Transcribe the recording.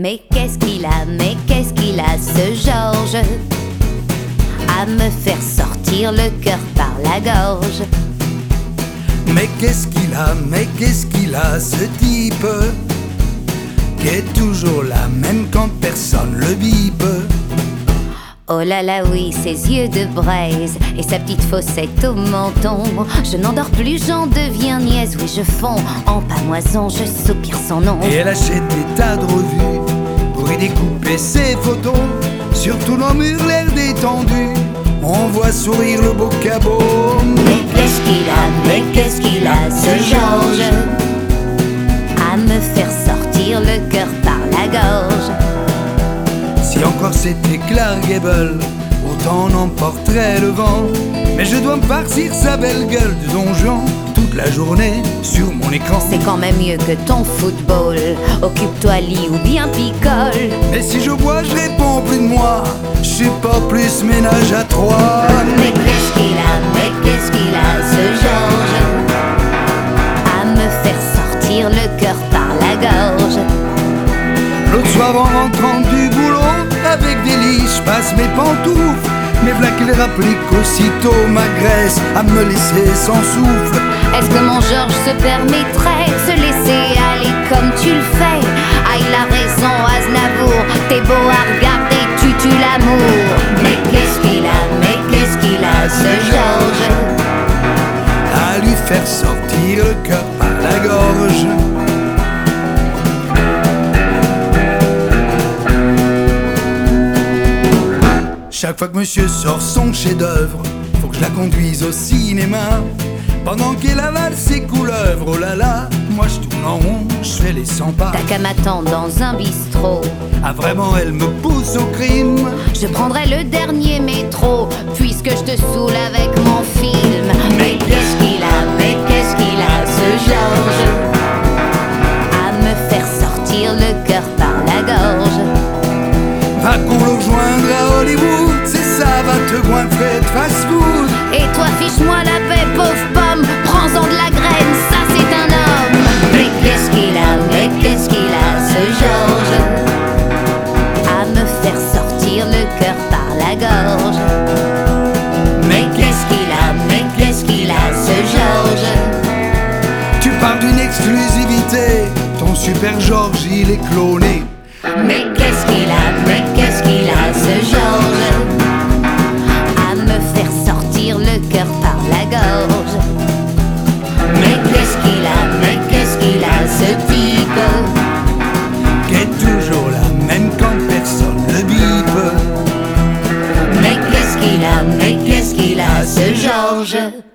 Mais qu'est-ce qu'il a ce Georges, à me faire sortir le cœur par la gorge. Mais qu'est-ce qu'il a ce type, qui est toujours là même quand personne le bipe. Oh là là oui, ses yeux de braise et sa petite fossette au menton. Je n'endors plus, j'en deviens niaise. Oui, je fonds en pamoison, je soupire son nom. Et elle achète des tas de revues pour y découper ses photos. Sur tous nos murs l'air détendu, on voit sourire le beau cabot. Mais qu'est-ce qu'il a ce Georges, à me faire sortir le cœur par la gorge. Si encore c'était Clark Gable, autant on emporterait le vent. Mais je dois me farcir sa belle gueule de Don Juan toute la journée sur mon écran. C'est quand même mieux que ton football, occupe-toi lit ou bien picole. Mais si je bois, je réponds plus de moi, je suis pas plus ménage à trois. Mais qu'est-ce qu'il a ce Georges, à me faire sortir le cœur par la gorge. L'autre soir en rentrant du boulot, avec délice, je passe mes pantoufles. Mais v'là qu'il rapplique aussitôt m'agresse à me laisser sans souffle. Est-ce que mon Georges se permettrait de se laisser aller comme tu le fais? Ah, il a raison, Aznavour, t'es beau à regarder, tu tues l'amour. Mais qu'est-ce qu'il a ce Georges, à lui faire sortir le cœur par la gorge. Chaque fois que monsieur sort son chef-d'œuvre, faut que je la conduise au cinéma. Pendant qu'elle avale ses couleuvres, oh là là, moi je tourne en rond, je fais les 100 pas. T'as qu'à m'attendre dans un bistrot. Ah vraiment, elle me pousse au crime. Je prendrai le dernier métro, puisque je te saoule avec mon film. Mais qu'est-ce qu'il a ce Georges, à me faire sortir le cœur par la gorge. Va qu'on le rejoindre à Hollywood, c'est ça, va te goinfrer de fast-food. Et toi fiche-moi la paix, pauvre pomme, prends-en de la graine, ça c'est un homme. Mais qu'est-ce qu'il a ce Georges, à me faire sortir le cœur par la gorge. Mais qu'est-ce qu'il a ce Georges. Tu parles d'une exclusivité, ton super Georges il est cloné. Mais qu'est-ce qu'il a ce Georges, à me faire sortir le cœur par la gorge. Mais qu'est-ce qu'il a ce type, qui est toujours là même quand personne le bipe. Mais qu'est-ce qu'il a ce Georges.